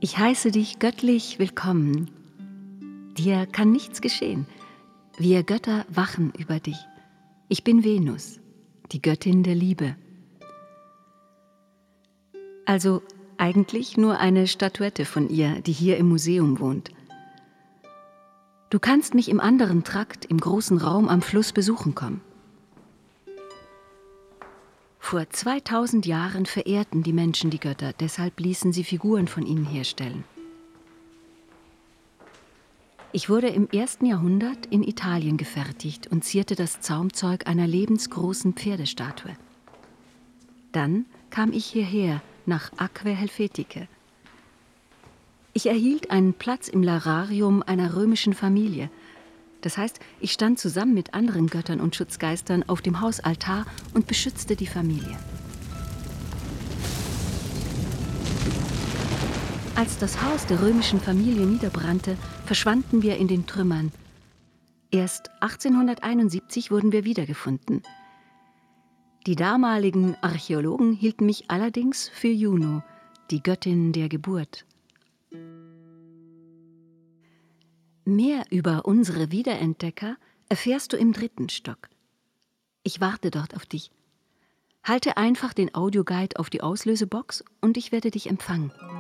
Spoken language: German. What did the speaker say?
Ich heiße dich göttlich willkommen. Dir kann nichts geschehen. Wir Götter wachen über dich. Ich bin Venus, die Göttin der Liebe. Also eigentlich nur eine Statuette von ihr, die hier im Museum wohnt. Du kannst mich im anderen Trakt, im großen Raum am Fluss besuchen kommen. Vor 2000 Jahren verehrten die Menschen die Götter, deshalb ließen sie Figuren von ihnen herstellen. Ich wurde im 1. Jahrhundert in Italien gefertigt und zierte das Zaumzeug einer lebensgroßen Pferdestatue. Dann kam ich hierher, nach Aquae Helveticae. Ich erhielt einen Platz im Lararium einer römischen Familie. Das heißt, ich stand zusammen mit anderen Göttern und Schutzgeistern auf dem Hausaltar und beschützte die Familie. Als das Haus der römischen Familie niederbrannte, verschwanden wir in den Trümmern. Erst 1871 wurden wir wiedergefunden. Die damaligen Archäologen hielten mich allerdings für Juno, die Göttin der Geburt. Mehr über unsere Wiederentdecker erfährst du im 3. Stock. Ich warte dort auf dich. Halte einfach den Audioguide auf die Auslösebox und ich werde dich empfangen.